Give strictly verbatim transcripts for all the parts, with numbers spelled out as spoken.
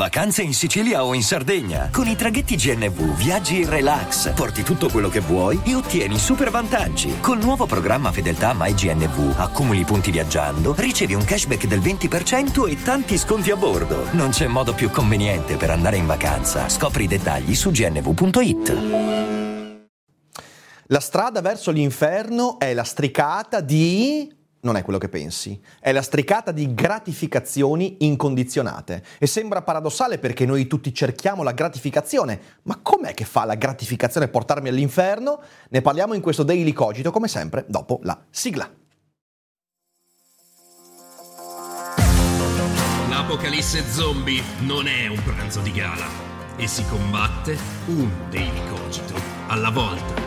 Vacanze in Sicilia o in Sardegna. Con i traghetti G N V viaggi in relax, porti tutto quello che vuoi e ottieni super vantaggi. Col nuovo programma Fedeltà MyGNV accumuli punti viaggiando, ricevi un cashback del venti per cento e tanti sconti a bordo. Non c'è modo più conveniente per andare in vacanza. Scopri i dettagli su g n v punto i t. La strada verso l'inferno è lastricata di... non è quello che pensi, è lastricata di gratificazioni incondizionate. E sembra paradossale perché noi tutti cerchiamo la gratificazione, ma com'è che fa la gratificazione portarmi all'inferno? Ne parliamo in questo Daily Cogito, come sempre, dopo la sigla. L'apocalisse zombie non è un pranzo di gala e si combatte un Daily Cogito alla volta.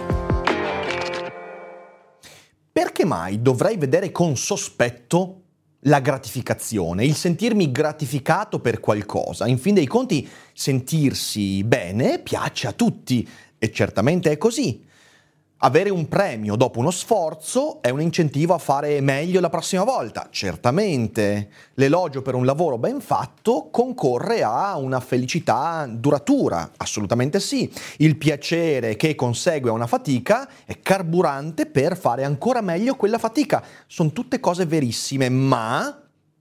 Perché mai dovrei vedere con sospetto la gratificazione, il sentirmi gratificato per qualcosa? In fin dei conti, sentirsi bene piace a tutti e certamente è così. Avere un premio dopo uno sforzo è un incentivo a fare meglio la prossima volta, certamente. L'elogio per un lavoro ben fatto concorre a una felicità duratura, assolutamente sì. Il piacere che consegue a una fatica è carburante per fare ancora meglio quella fatica. Sono tutte cose verissime, ma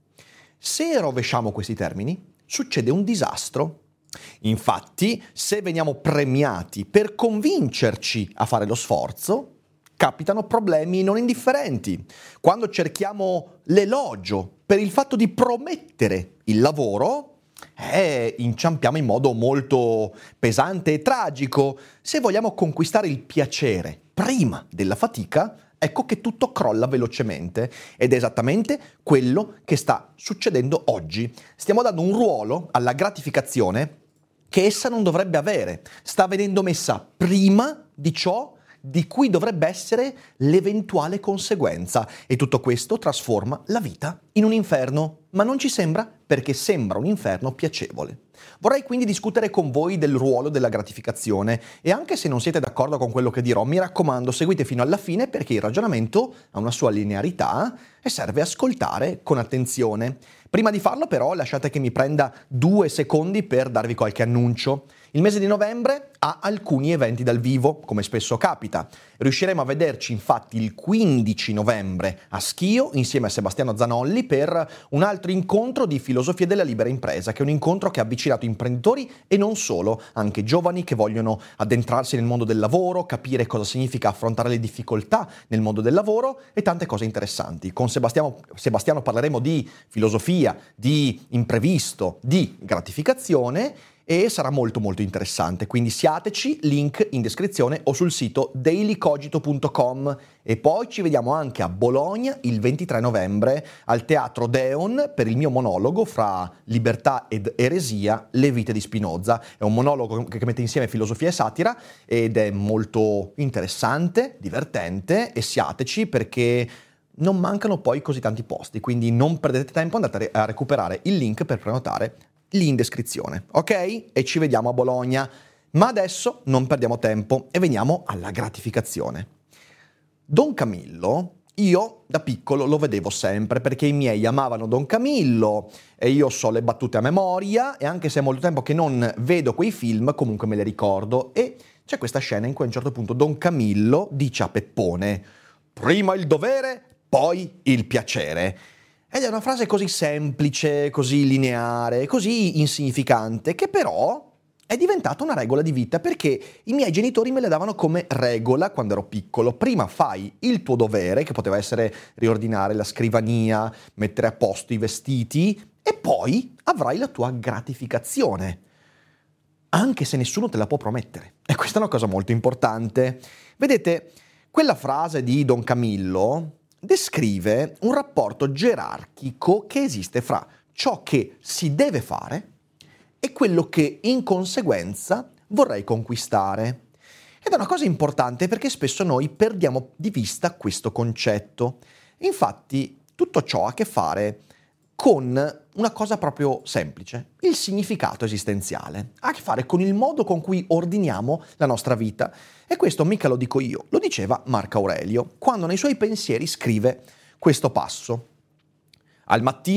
se rovesciamo questi termini, succede un disastro. Infatti, se veniamo premiati per convincerci a fare lo sforzo, capitano problemi non indifferenti. Quando cerchiamo l'elogio per il fatto di promettere il lavoro, eh, inciampiamo in modo molto pesante e tragico. Se vogliamo conquistare il piacere prima della fatica, ecco che tutto crolla velocemente ed è esattamente quello che sta succedendo oggi. Stiamo dando un ruolo alla gratificazione che essa non dovrebbe avere. Sta venendo messa prima di ciò di cui dovrebbe essere l'eventuale conseguenza. E tutto questo trasforma la vita in un inferno. Ma non ci sembra, perché sembra un inferno piacevole. Vorrei quindi discutere con voi del ruolo della gratificazione e anche se non siete d'accordo con quello che dirò, mi raccomando, seguite fino alla fine perché il ragionamento ha una sua linearità e serve ascoltare con attenzione. Prima di farlo però lasciate che mi prenda due secondi per darvi qualche annuncio. Il mese di novembre ha alcuni eventi dal vivo, come spesso capita. Riusciremo a vederci infatti il quindici novembre a Schio insieme a Sebastiano Zanolli per un altro incontro di filosofia della libera impresa, che è un incontro che ha avvicinato imprenditori e non solo, anche giovani che vogliono addentrarsi nel mondo del lavoro, capire cosa significa affrontare le difficoltà nel mondo del lavoro e tante cose interessanti. Con Sebastiano, Sebastiano parleremo di filosofia, di imprevisto, di gratificazione e sarà molto molto interessante, quindi siateci, link in descrizione o sul sito daily cogito punto com. E poi ci vediamo anche a Bologna il ventitré novembre al Teatro Deon per il mio monologo fra libertà ed eresia, le vite di Spinoza. È un monologo che mette insieme filosofia e satira ed è molto interessante, divertente e siateci perché non mancano poi così tanti posti, quindi non perdete tempo, andate a recuperare il link per prenotare lì in descrizione, ok? E ci vediamo a Bologna. Ma adesso non perdiamo tempo e veniamo alla gratificazione. Don Camillo, io da piccolo lo vedevo sempre perché i miei amavano Don Camillo e io so le battute a memoria e anche se è molto tempo che non vedo quei film, comunque me le ricordo. E c'è questa scena in cui a un certo punto Don Camillo dice a Peppone: prima il dovere, poi il piacere. Ed è una frase così semplice, così lineare, così insignificante, che però è diventata una regola di vita, perché i miei genitori me la davano come regola quando ero piccolo. Prima fai il tuo dovere, che poteva essere riordinare la scrivania, mettere a posto i vestiti, e poi avrai la tua gratificazione, anche se nessuno te la può promettere. E questa è una cosa molto importante. Vedete, quella frase di Don Camillo descrive un rapporto gerarchico che esiste fra ciò che si deve fare e quello che in conseguenza vorrei conquistare. Ed è una cosa importante perché spesso noi perdiamo di vista questo concetto. Infatti, tutto ciò ha a che fare con una cosa proprio semplice, il significato esistenziale. Ha a che fare con il modo con cui ordiniamo la nostra vita. E questo mica lo dico io, lo diceva Marco Aurelio, quando nei suoi pensieri scrive questo passo. Al mattino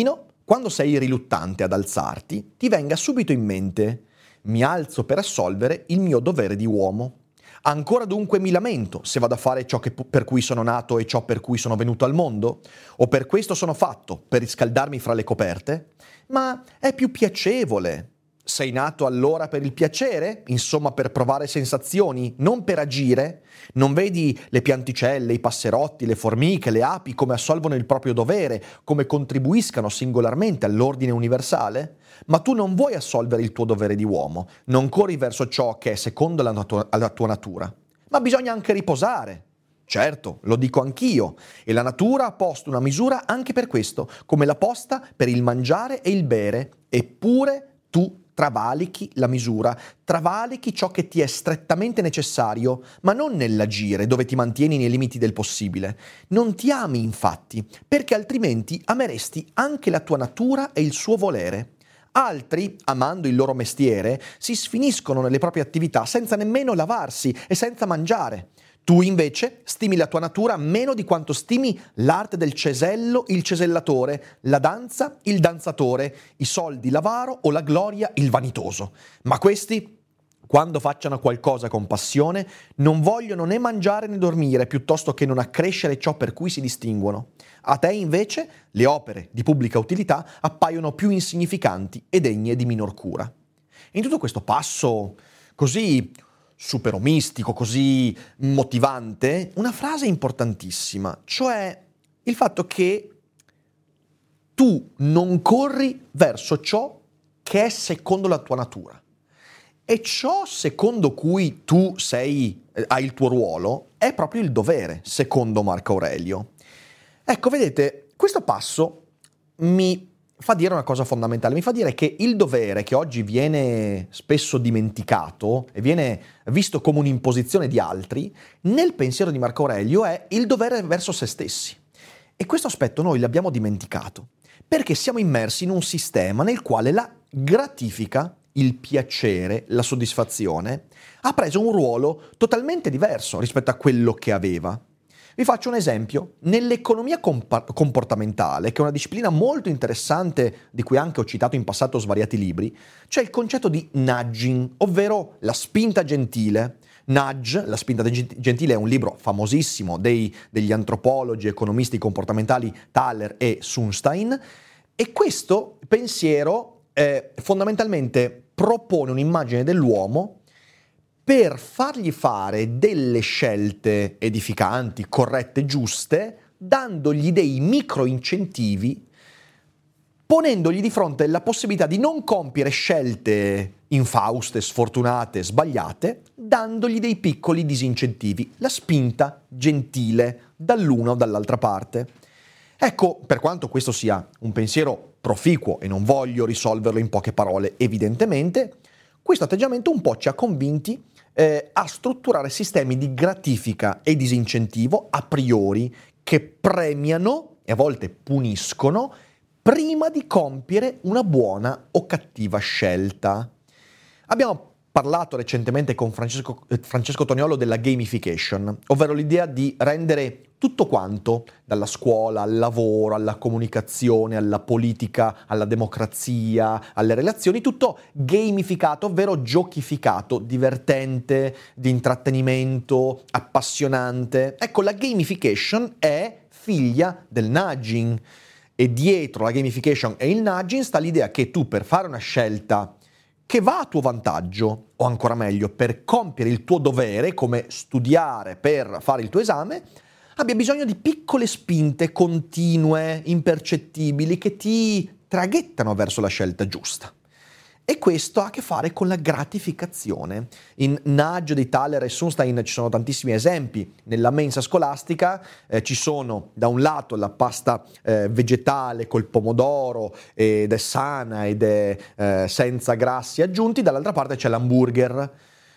quando sei riluttante ad alzarti, ti venga subito in mente: mi alzo per assolvere il mio dovere di uomo. Ancora dunque mi lamento se vado a fare ciò che, per cui sono nato e ciò per cui sono venuto al mondo? O per questo sono fatto, per riscaldarmi fra le coperte? Ma è più piacevole. Sei nato allora per il piacere? Insomma, per provare sensazioni, non per agire? Non vedi le pianticelle, i passerotti, le formiche, le api come assolvono il proprio dovere, come contribuiscano singolarmente all'ordine universale? Ma tu non vuoi assolvere il tuo dovere di uomo, non corri verso ciò che è secondo la, natu- la tua natura. Ma bisogna anche riposare. Certo, lo dico anch'io, e la natura ha posto una misura anche per questo, come l'ha posta per il mangiare e il bere, eppure tu travalichi la misura, travalichi ciò che ti è strettamente necessario, ma non nell'agire, dove ti mantieni nei limiti del possibile. Non ti ami, infatti, perché altrimenti ameresti anche la tua natura e il suo volere. Altri, amando il loro mestiere, si sfiniscono nelle proprie attività senza nemmeno lavarsi e senza mangiare. Tu invece stimi la tua natura meno di quanto stimi l'arte del cesello, il cesellatore, la danza, il danzatore, i soldi, l'avaro o la gloria, il vanitoso. Ma questi, quando facciano qualcosa con passione, non vogliono né mangiare né dormire, piuttosto che non accrescere ciò per cui si distinguono. A te invece le opere di pubblica utilità appaiono più insignificanti e degne di minor cura. In tutto questo passo così superomistico, così motivante, una frase importantissima, cioè il fatto che tu non corri verso ciò che è secondo la tua natura. E ciò secondo cui tu sei, eh, hai il tuo ruolo, è proprio il dovere, secondo Marco Aurelio. Ecco, vedete, questo passo mi fa dire una cosa fondamentale, mi fa dire che il dovere, che oggi viene spesso dimenticato e viene visto come un'imposizione di altri, nel pensiero di Marco Aurelio è il dovere verso se stessi. E questo aspetto noi l'abbiamo dimenticato, perché siamo immersi in un sistema nel quale la gratifica, il piacere, la soddisfazione, ha preso un ruolo totalmente diverso rispetto a quello che aveva. Vi faccio un esempio. Nell'economia compa- comportamentale, che è una disciplina molto interessante, di cui anche ho citato in passato svariati libri, c'è il concetto di nudging, ovvero la spinta gentile. Nudge, la spinta gentile, è un libro famosissimo dei, degli antropologi e economisti comportamentali Thaler e Sunstein, e questo pensiero eh, fondamentalmente propone un'immagine dell'uomo per fargli fare delle scelte edificanti, corrette, giuste, dandogli dei micro incentivi, ponendogli di fronte la possibilità di non compiere scelte infauste, sfortunate, sbagliate, dandogli dei piccoli disincentivi, la spinta gentile dall'una o dall'altra parte. Ecco, per quanto questo sia un pensiero proficuo e non voglio risolverlo in poche parole, evidentemente, questo atteggiamento un po' ci ha convinti eh, a strutturare sistemi di gratifica e disincentivo a priori che premiano e a volte puniscono prima di compiere una buona o cattiva scelta. Abbiamo parlato recentemente con Francesco, eh, Francesco Toniolo della gamification, ovvero l'idea di rendere tutto quanto, dalla scuola al lavoro, alla comunicazione, alla politica, alla democrazia, alle relazioni, tutto gamificato, ovvero giochificato, divertente, di intrattenimento, appassionante. Ecco, la gamification è figlia del nudging e dietro la gamification e il nudging sta l'idea che tu, per fare una scelta che va a tuo vantaggio, o ancora meglio, per compiere il tuo dovere, come studiare per fare il tuo esame, abbia bisogno di piccole spinte continue, impercettibili, che ti traghettano verso la scelta giusta. E questo ha a che fare con la gratificazione. In Nudge di Thaler e Sunstein ci sono tantissimi esempi. Nella mensa scolastica eh, ci sono da un lato la pasta eh, vegetale col pomodoro ed è sana ed è eh, senza grassi aggiunti, dall'altra parte c'è l'hamburger.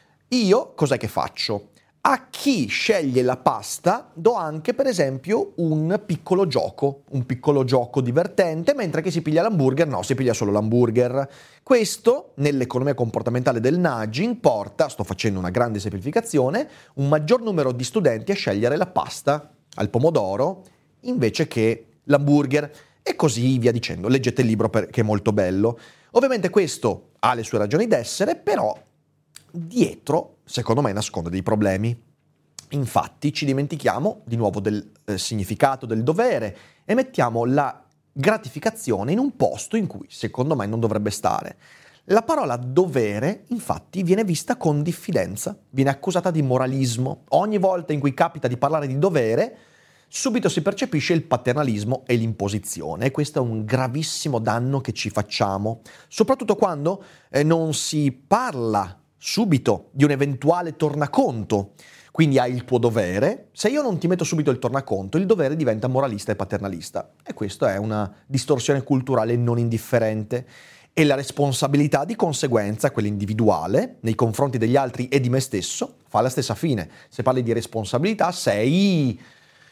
Io cos'è che faccio? A chi sceglie la pasta do anche, per esempio, un piccolo gioco, un piccolo gioco divertente, mentre chi si piglia l'hamburger no, si piglia solo l'hamburger. Questo, nell'economia comportamentale del nudging, porta, sto facendo una grande semplificazione, un maggior numero di studenti a scegliere la pasta al pomodoro invece che l'hamburger. E così via dicendo. Leggete il libro perché è molto bello. Ovviamente questo ha le sue ragioni d'essere, però dietro, secondo me, nasconde dei problemi. Infatti ci dimentichiamo di nuovo del eh, significato del dovere e mettiamo la gratificazione in un posto in cui, secondo me, non dovrebbe stare. La parola dovere, infatti, viene vista con diffidenza, viene accusata di moralismo. Ogni volta in cui capita di parlare di dovere, subito si percepisce il paternalismo e l'imposizione, e questo è un gravissimo danno che ci facciamo, soprattutto quando eh, non si parla subito di un eventuale tornaconto. Quindi hai il tuo dovere, se io non ti metto subito il tornaconto, il dovere diventa moralista e paternalista, e questa è una distorsione culturale non indifferente. E la responsabilità, di conseguenza, quella individuale, nei confronti degli altri e di me stesso, fa la stessa fine. Se parli di responsabilità, sei...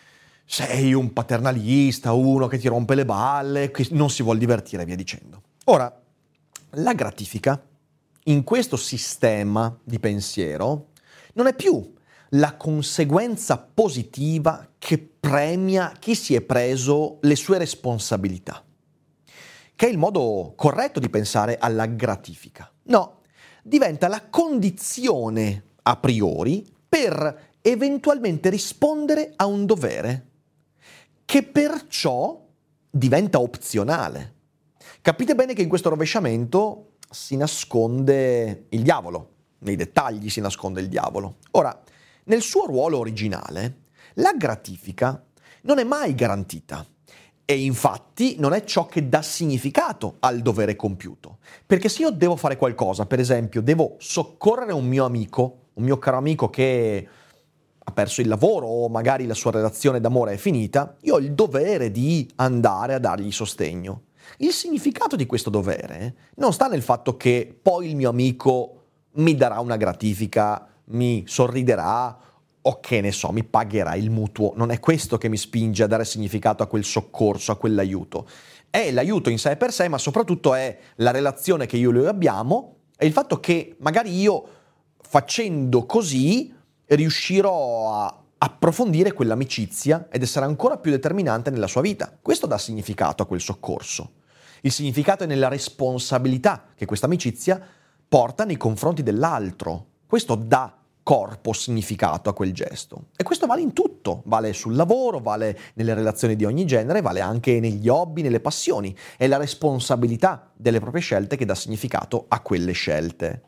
sei un paternalista, uno che ti rompe le balle, che non si vuol divertire, via dicendo. Ora, la gratifica, in questo sistema di pensiero, non è più la conseguenza positiva che premia chi si è preso le sue responsabilità, che è il modo corretto di pensare alla gratifica. No, diventa la condizione a priori per eventualmente rispondere a un dovere, che perciò diventa opzionale. Capite bene che in questo rovesciamento si nasconde il diavolo, nei dettagli si nasconde il diavolo. Ora, nel suo ruolo originale, la gratifica non è mai garantita e infatti non è ciò che dà significato al dovere compiuto. Perché se io devo fare qualcosa, per esempio, devo soccorrere un mio amico, un mio caro amico che ha perso il lavoro o magari la sua relazione d'amore è finita, io ho il dovere di andare a dargli sostegno. Il significato di questo dovere non sta nel fatto che poi il mio amico mi darà una gratifica, mi sorriderà o che ne so, mi pagherà il mutuo. Non è questo che mi spinge a dare significato a quel soccorso, a quell'aiuto. È l'aiuto in sé per sé, ma soprattutto è la relazione che io e lui abbiamo e il fatto che magari io, facendo così, riuscirò a approfondire quell'amicizia ed essere ancora più determinante nella sua vita. Questo dà significato a quel soccorso. Il significato è nella responsabilità che questa amicizia porta nei confronti dell'altro. Questo dà corpo, significato a quel gesto. E questo vale in tutto, vale sul lavoro, vale nelle relazioni di ogni genere, vale anche negli hobby, nelle passioni. È la responsabilità delle proprie scelte che dà significato a quelle scelte.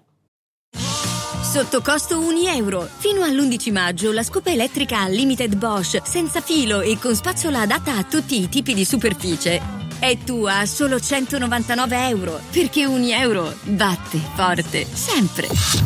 Sotto costo un euro. Fino all'undici maggio la scopa elettrica Unlimited Bosch, senza filo e con spazzola adatta a tutti i tipi di superficie. È tua a solo centonovantanove euro, perché un euro batte forte sempre.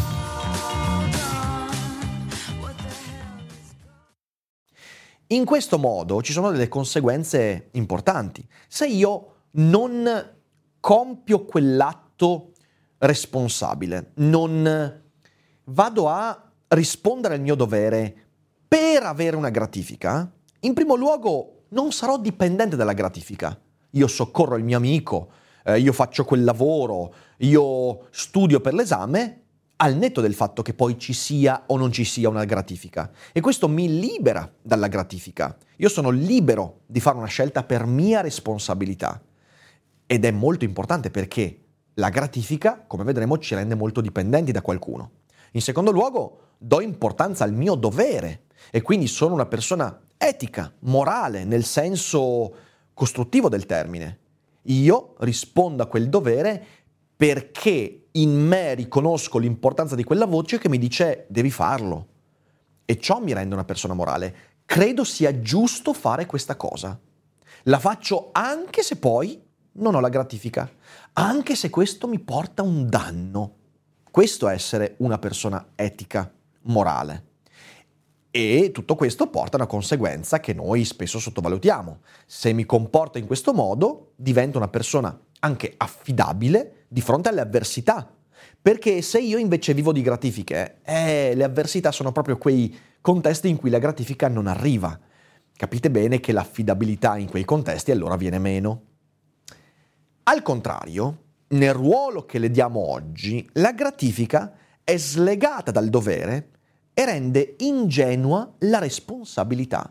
In questo modo ci sono delle conseguenze importanti. Se io non compio quell'atto responsabile, non vado a rispondere al mio dovere per avere una gratifica, in primo luogo non sarò dipendente dalla gratifica. Io soccorro il mio amico, eh, io faccio quel lavoro, io studio per l'esame, al netto del fatto che poi ci sia o non ci sia una gratifica. E questo mi libera dalla gratifica. Io sono libero di fare una scelta per mia responsabilità. Ed è molto importante perché la gratifica, come vedremo, ci rende molto dipendenti da qualcuno. In secondo luogo, do importanza al mio dovere e quindi sono una persona etica, morale, nel senso costruttivo del termine. Io rispondo a quel dovere perché in me riconosco l'importanza di quella voce che mi dice devi farlo. E ciò mi rende una persona morale. Credo sia giusto fare questa cosa. La faccio anche se poi non ho la gratifica, anche se questo mi porta un danno. Questo è essere una persona etica, morale. E tutto questo porta a una conseguenza che noi spesso sottovalutiamo. Se mi comporto in questo modo, divento una persona anche affidabile di fronte alle avversità. Perché se io invece vivo di gratifiche, eh, le avversità sono proprio quei contesti in cui la gratifica non arriva. Capite bene che l'affidabilità in quei contesti allora viene meno. Al contrario, nel ruolo che le diamo oggi, la gratifica è slegata dal dovere e rende ingenua la responsabilità.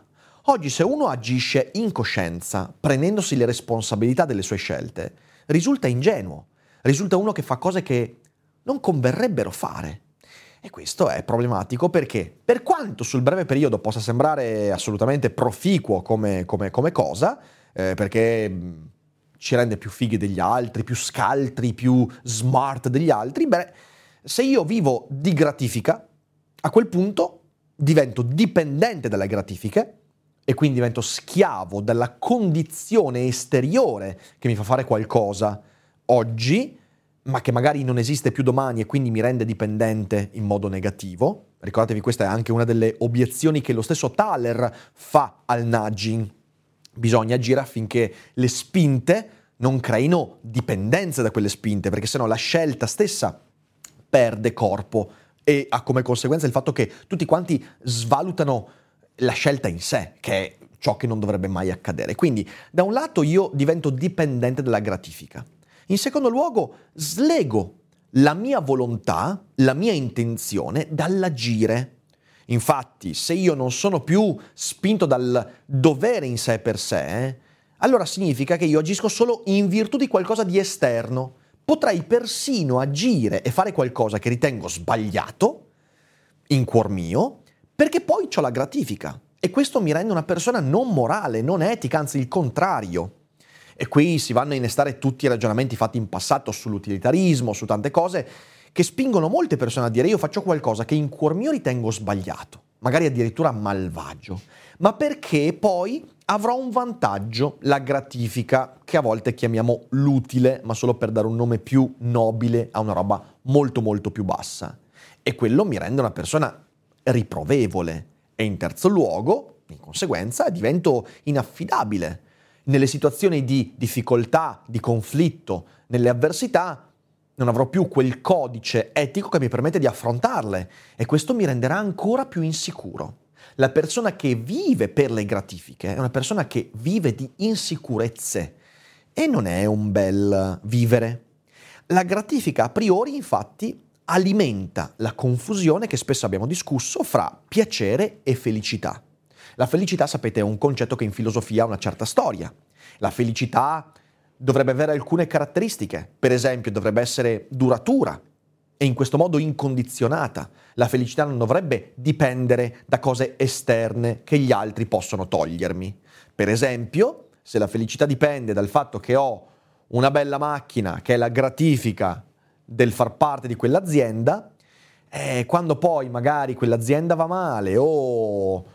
Oggi se uno agisce in coscienza, prendendosi le responsabilità delle sue scelte, risulta ingenuo, risulta uno che fa cose che non converrebbero fare. E questo è problematico perché, per quanto sul breve periodo possa sembrare assolutamente proficuo come, come, come cosa, eh, perché mh, ci rende più fighi degli altri, più scaltri, più smart degli altri, beh, se io vivo di gratifica, a quel punto divento dipendente dalle gratifiche e quindi divento schiavo della condizione esteriore che mi fa fare qualcosa oggi, ma che magari non esiste più domani e quindi mi rende dipendente in modo negativo. Ricordatevi, questa è anche una delle obiezioni che lo stesso Thaler fa al nudging. Bisogna agire affinché le spinte non creino dipendenza da quelle spinte, perché sennò la scelta stessa perde corpo e ha come conseguenza il fatto che tutti quanti svalutano la scelta in sé, che è ciò che non dovrebbe mai accadere. Quindi, da un lato io divento dipendente dalla gratifica. In secondo luogo, slego la mia volontà, la mia intenzione dall'agire. Infatti, se io non sono più spinto dal dovere in sé per sé, allora significa che io agisco solo in virtù di qualcosa di esterno. Potrei persino agire e fare qualcosa che ritengo sbagliato, in cuor mio, perché poi ho la gratifica. E questo mi rende una persona non morale, non etica, anzi il contrario. E qui si vanno a innestare tutti i ragionamenti fatti in passato sull'utilitarismo, su tante cose, che spingono molte persone a dire io faccio qualcosa che in cuor mio ritengo sbagliato, magari addirittura malvagio, ma perché poi avrò un vantaggio, la gratifica, che a volte chiamiamo l'utile, ma solo per dare un nome più nobile a una roba molto molto più bassa. E quello mi rende una persona riprovevole. E in terzo luogo, in conseguenza, divento inaffidabile. Nelle situazioni di difficoltà, di conflitto, nelle avversità, non avrò più quel codice etico che mi permette di affrontarle e questo mi renderà ancora più insicuro. La persona che vive per le gratifiche è una persona che vive di insicurezze e non è un bel vivere. La gratifica a priori, infatti, alimenta la confusione che spesso abbiamo discusso fra piacere e felicità. La felicità, sapete, è un concetto che in filosofia ha una certa storia. La felicità dovrebbe avere alcune caratteristiche, per esempio dovrebbe essere duratura e in questo modo incondizionata. La felicità non dovrebbe dipendere da cose esterne che gli altri possono togliermi. Per esempio, se la felicità dipende dal fatto che ho una bella macchina che è la gratifica del far parte di quell'azienda, eh, quando poi magari quell'azienda va male o,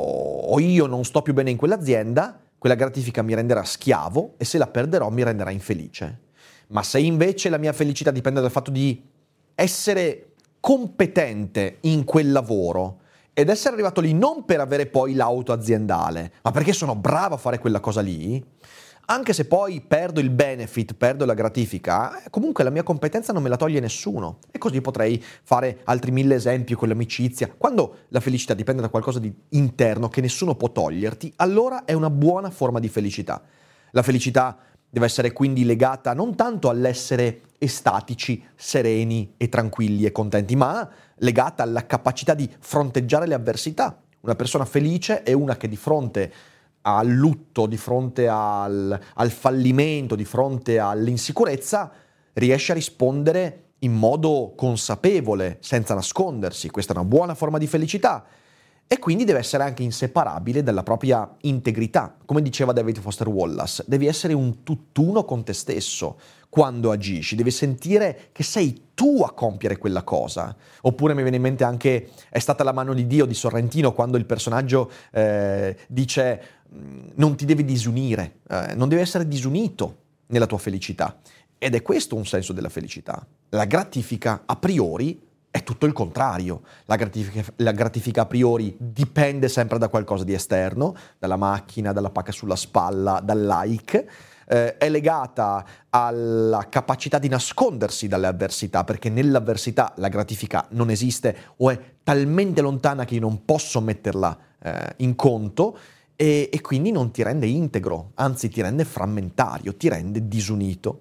o io non sto più bene in quell'azienda, quella gratifica mi renderà schiavo e se la perderò mi renderà infelice. Ma se invece la mia felicità dipende dal fatto di essere competente in quel lavoro ed essere arrivato lì non per avere poi l'auto aziendale, ma perché sono bravo a fare quella cosa lì, anche se poi perdo il benefit, perdo la gratifica, comunque la mia competenza non me la toglie nessuno. E così potrei fare altri mille esempi con l'amicizia. Quando la felicità dipende da qualcosa di interno che nessuno può toglierti, allora è una buona forma di felicità. La felicità deve essere quindi legata non tanto all'essere estatici, sereni e tranquilli e contenti, ma legata alla capacità di fronteggiare le avversità. Una persona felice è una che di fronte al lutto, di fronte al, al fallimento, di fronte all'insicurezza, riesce a rispondere in modo consapevole, senza nascondersi. Questa è una buona forma di felicità e quindi deve essere anche inseparabile dalla propria integrità. Come diceva David Foster Wallace, devi essere un tutt'uno con te stesso quando agisci, devi sentire che sei tu a compiere quella cosa. Oppure mi viene in mente anche È stata la mano di Dio di Sorrentino, quando il personaggio eh, dice non ti devi disunire, eh, non devi essere disunito nella tua felicità. Ed è questo un senso della felicità. La gratifica a priori è tutto il contrario. La gratifica, la gratifica a priori dipende sempre da qualcosa di esterno, dalla macchina, dalla pacca sulla spalla, dal like, eh, è legata alla capacità di nascondersi dalle avversità, perché nell'avversità la gratifica non esiste o è talmente lontana che io non posso metterla eh, in conto, E, e quindi non ti rende integro, anzi ti rende frammentario, ti rende disunito.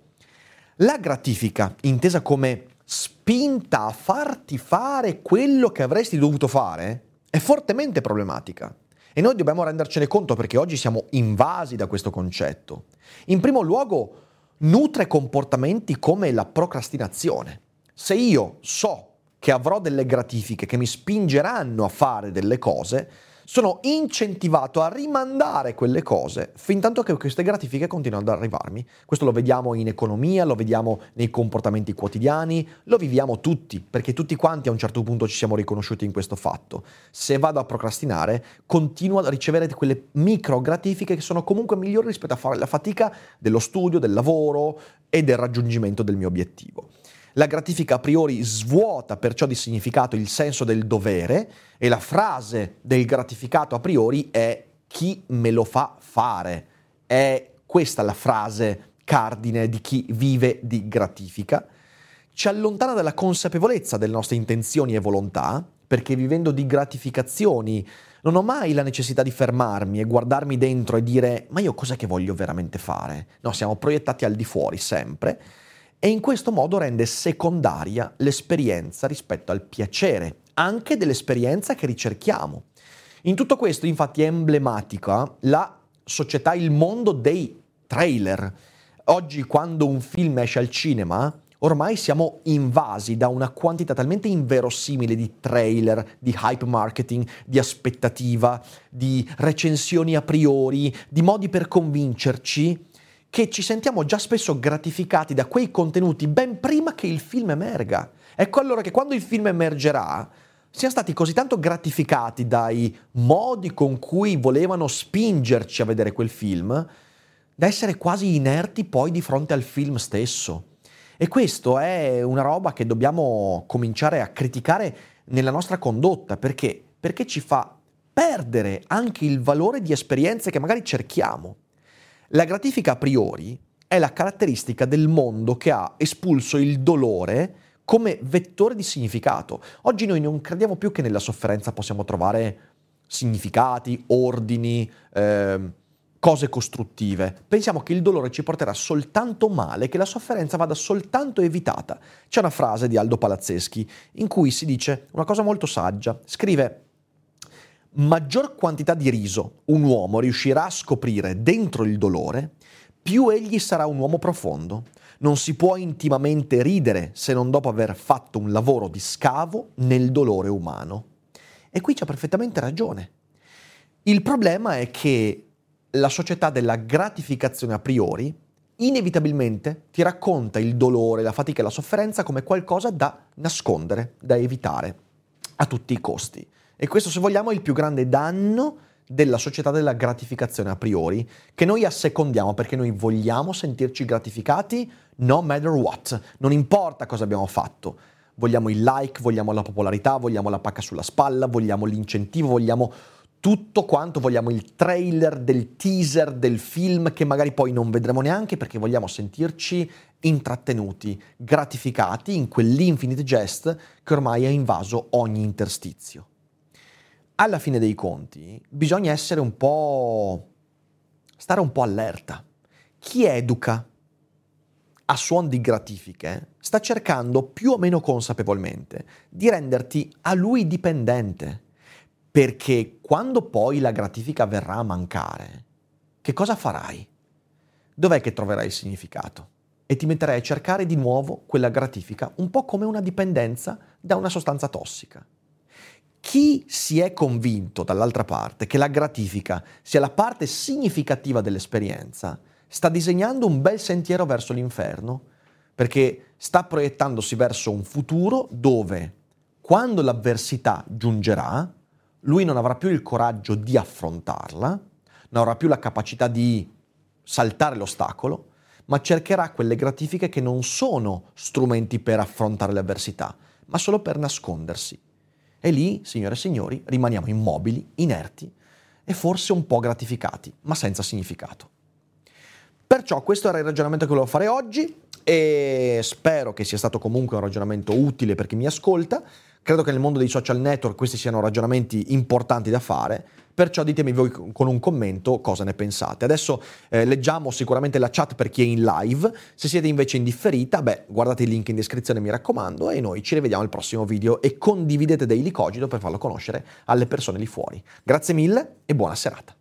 La gratifica, intesa come spinta a farti fare quello che avresti dovuto fare, è fortemente problematica. E noi dobbiamo rendercene conto perché oggi siamo invasi da questo concetto. In primo luogo, nutre comportamenti come la procrastinazione. Se io so che avrò delle gratifiche che mi spingeranno a fare delle cose, sono incentivato a rimandare quelle cose fin tanto che queste gratifiche continuano ad arrivarmi. Questo lo vediamo in economia, lo vediamo nei comportamenti quotidiani, lo viviamo tutti, perché tutti quanti a un certo punto ci siamo riconosciuti in questo fatto. Se vado a procrastinare, continuo a ricevere quelle micro gratifiche che sono comunque migliori rispetto a fare la fatica dello studio, del lavoro e del raggiungimento del mio obiettivo. La gratifica a priori svuota perciò di significato il senso del dovere e la frase del gratificato a priori è chi me lo fa fare. È questa la frase cardine di chi vive di gratifica. Ci allontana dalla consapevolezza delle nostre intenzioni e volontà, perché vivendo di gratificazioni non ho mai la necessità di fermarmi e guardarmi dentro e dire ma io cos'è che voglio veramente fare? No, siamo proiettati al di fuori sempre. E in questo modo rende secondaria l'esperienza rispetto al piacere, anche dell'esperienza che ricerchiamo. In tutto questo, infatti, è emblematica la società, il mondo dei trailer. Oggi, quando un film esce al cinema, ormai siamo invasi da una quantità talmente inverosimile di trailer, di hype marketing, di aspettativa, di recensioni a priori, di modi per convincerci, che ci sentiamo già spesso gratificati da quei contenuti ben prima che il film emerga. Ecco allora che quando il film emergerà, siamo stati così tanto gratificati dai modi con cui volevano spingerci a vedere quel film, da essere quasi inerti poi di fronte al film stesso. E questo è una roba che dobbiamo cominciare a criticare nella nostra condotta. Perché? Perché ci fa perdere anche il valore di esperienze che magari cerchiamo. La gratifica a priori è la caratteristica del mondo che ha espulso il dolore come vettore di significato. Oggi noi non crediamo più che nella sofferenza possiamo trovare significati, ordini, eh, cose costruttive. Pensiamo che il dolore ci porterà soltanto male, che la sofferenza vada soltanto evitata. C'è una frase di Aldo Palazzeschi in cui si dice una cosa molto saggia. Scrive: maggior quantità di riso un uomo riuscirà a scoprire dentro il dolore, più egli sarà un uomo profondo. Non si può intimamente ridere se non dopo aver fatto un lavoro di scavo nel dolore umano. E qui c'ha perfettamente ragione. Il problema è che la società della gratificazione a priori inevitabilmente ti racconta il dolore, la fatica e la sofferenza come qualcosa da nascondere, da evitare a tutti i costi. E questo, se vogliamo, è il più grande danno della società della gratificazione a priori, che noi assecondiamo perché noi vogliamo sentirci gratificati no matter what, non importa cosa abbiamo fatto. Vogliamo il like, vogliamo la popolarità, vogliamo la pacca sulla spalla, vogliamo l'incentivo, vogliamo tutto quanto, vogliamo il trailer del teaser del film che magari poi non vedremo neanche perché vogliamo sentirci intrattenuti, gratificati in quell'infinite jest che ormai ha invaso ogni interstizio. Alla fine dei conti bisogna essere un po'... stare un po' allerta. Chi educa a suon di gratifiche sta cercando più o meno consapevolmente di renderti a lui dipendente, perché quando poi la gratifica verrà a mancare, che cosa farai? Dov'è che troverai il significato? E ti metterai a cercare di nuovo quella gratifica, un po' come una dipendenza da una sostanza tossica. Chi si è convinto, dall'altra parte, che la gratifica sia la parte significativa dell'esperienza, sta disegnando un bel sentiero verso l'inferno, perché sta proiettandosi verso un futuro dove, quando l'avversità giungerà, lui non avrà più il coraggio di affrontarla, non avrà più la capacità di saltare l'ostacolo, ma cercherà quelle gratifiche che non sono strumenti per affrontare le avversità, ma solo per nascondersi. E lì, signore e signori, rimaniamo immobili, inerti e forse un po' gratificati, ma senza significato. Perciò questo era il ragionamento che volevo fare oggi e spero che sia stato comunque un ragionamento utile per chi mi ascolta. Credo che nel mondo dei social network questi siano ragionamenti importanti da fare, perciò ditemi voi con un commento cosa ne pensate. Adesso eh, leggiamo sicuramente la chat per chi è in live, se siete invece in differita, beh, guardate il link in descrizione mi raccomando e noi ci rivediamo al prossimo video e condividete Daily Cogito per farlo conoscere alle persone lì fuori. Grazie mille e buona serata.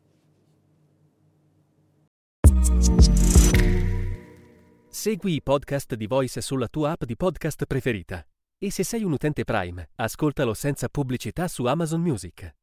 Segui i podcast di Voice sulla tua app di podcast preferita. E se sei un utente Prime, ascoltalo senza pubblicità su Amazon Music.